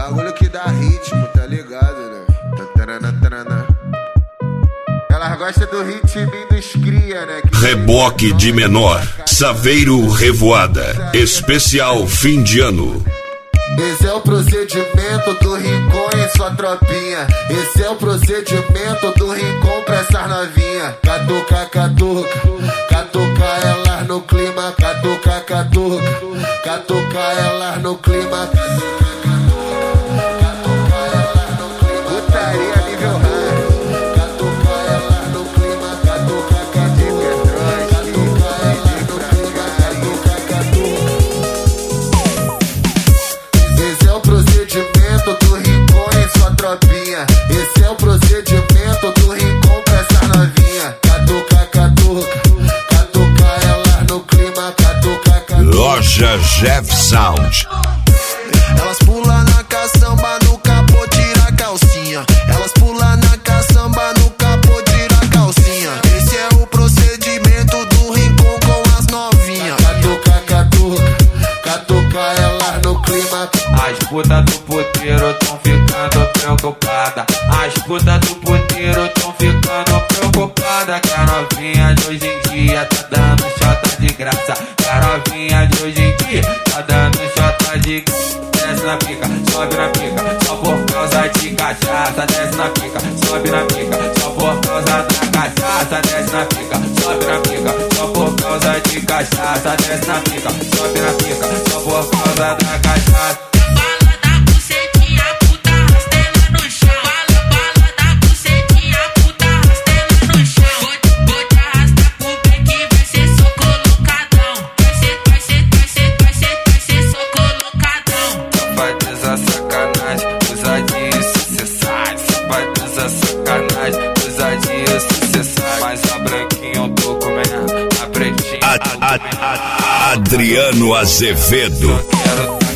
bagulho que dá ritmo, tá ligado, né? Elas gostam do ritmo dos cria, né? Reboque de menor, Saveiro Revoada, especial fim de ano. Esse é o procedimento do Rincon e sua tropinha. Esse é o procedimento do Rincon pra essas novinha. Catuca, catuca, catuca elas no clima. Catuca, catuca, catuca elas no clima. Esse é o procedimento do Rincon pra essa novinha. Catuca, catuca, catuca elas no clima. Catuca, catuca. Loja Jeff Sound. Elas pulam na caçamba, no capô tira a calcinha. Elas pulam na caçamba, no capô tira a calcinha. Esse é o procedimento do Rincon com as novinhas. Catuca, catuca, catuca elas no clima. As putas do puteiro tão ficando preocupada. As putas do puteiro tão ficando preocupada. Que a novinha de hoje em dia tá dando chota de graça. Que a novinha de hoje em dia tá dando chota de graça. Desce na pica, sobe na pica, só por causa de cachaça. Desce na pica, sobe na pica, só por causa da cachaça. Desce na pica, sobe na pica, só por causa de cachaça. Desce na pica, sobe na pica, só por causa da cachaça. Adriano Azevedo. Quero